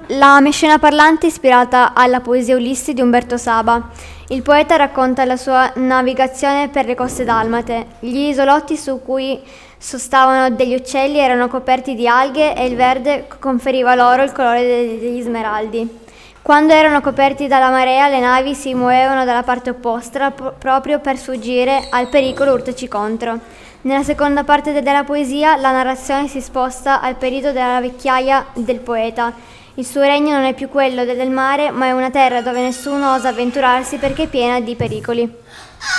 La mescena parlante è ispirata alla poesia Ulissi di Umberto Saba. Il poeta racconta la sua navigazione per le coste dalmate. Gli isolotti su cui sostavano degli uccelli erano coperti di alghe e il verde conferiva loro il colore degli smeraldi. Quando erano coperti dalla marea, le navi si muovevano dalla parte opposta proprio per sfuggire al pericolo urtaci contro. Nella seconda parte della poesia la narrazione si sposta al periodo della vecchiaia del poeta. Il suo regno non è più quello del mare, ma è una terra dove nessuno osa avventurarsi perché è piena di pericoli.